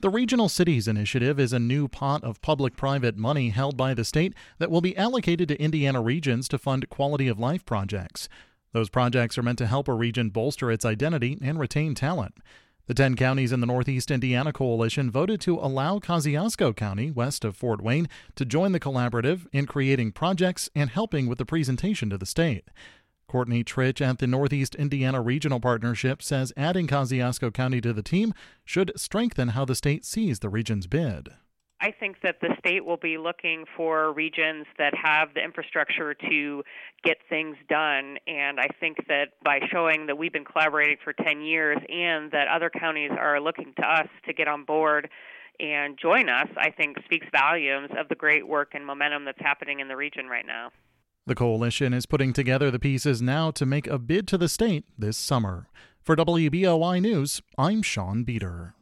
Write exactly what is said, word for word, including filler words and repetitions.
The Regional Cities Initiative is a new pot of public-private money held by the state that will be allocated to Indiana regions to fund quality-of-life projects. Those projects are meant to help a region bolster its identity and retain talent. The ten counties in the Northeast Indiana Coalition voted to allow Kosciuszko County, west of Fort Wayne, to join the collaborative in creating projects and helping with the presentation to the state. Courtney Tritch at the Northeast Indiana Regional Partnership says adding Kosciuszko County to the team should strengthen how the state sees the region's bid. I think that the state will be looking for regions that have the infrastructure to get things done, and I think that by showing that we've been collaborating for ten years and that other counties are looking to us to get on board and join us, I think speaks volumes of the great work and momentum that's happening in the region right now. The coalition is putting together the pieces now to make a bid to the state this summer. For W B O I News, I'm Sean Beater.